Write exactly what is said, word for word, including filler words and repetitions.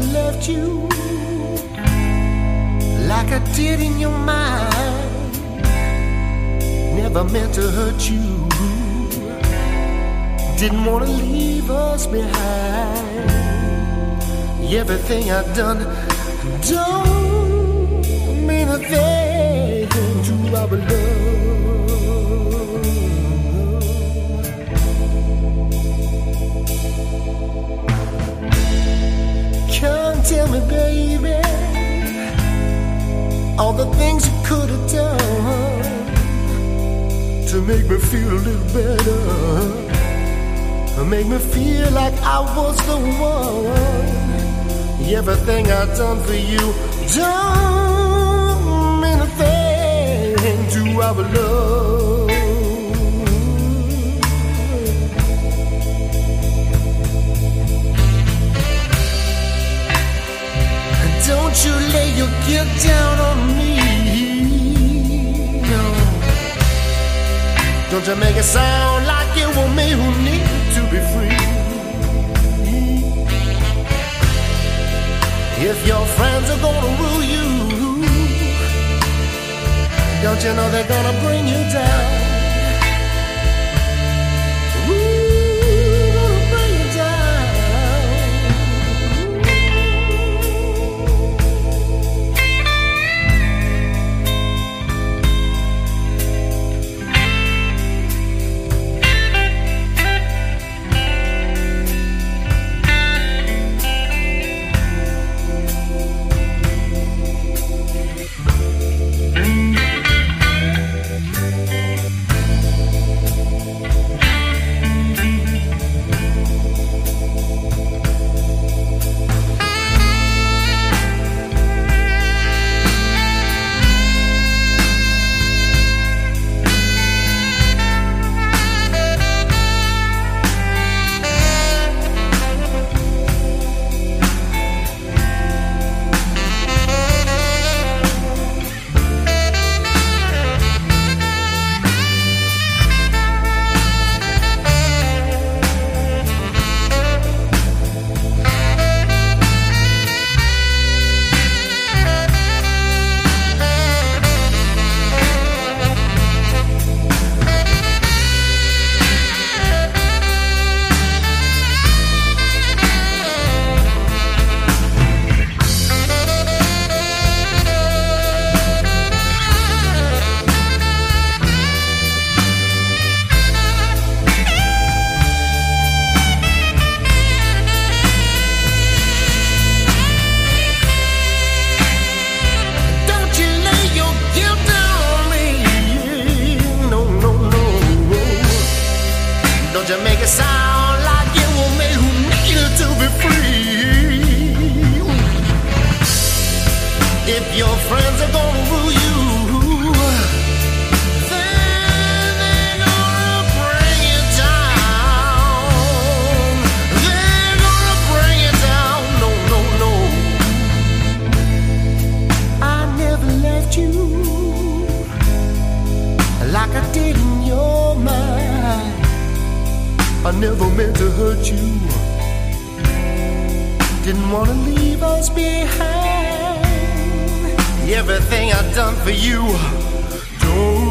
left you like I did in your mind. Never meant to hurt you. Didn't want to leave us behind. Everything I've done don't mean a thing to our love. Come tell me, baby, all the things you could have done to make me feel a little better. Make me feel like I was the one. Everything I've done for you don't mean a thing to our love. Don't you lay your guilt down on me. No. Don't you make it sound like it was me who need to be free. If your friends are gonna rule you, don't you know they're gonna bring you down? Ooh, gonna bring you down. Everything I've done for you, don't